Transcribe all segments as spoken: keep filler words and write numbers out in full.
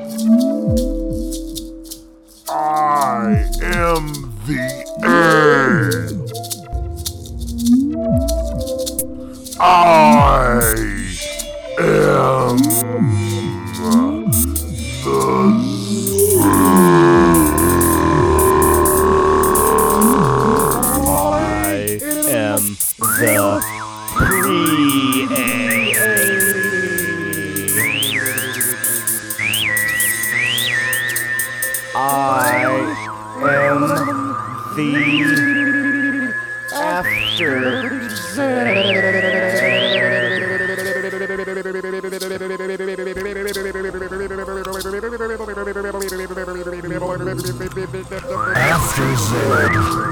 I am the A. I am I am the pre-A. I am the after After Zed.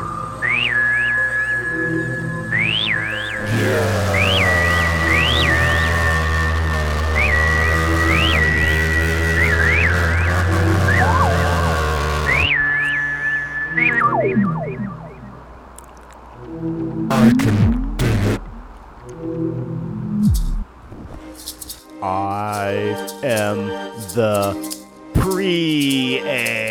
I can dig it. I am the pre-A.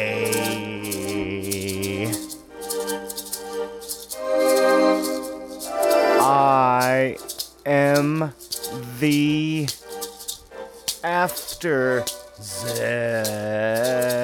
I am the after Z.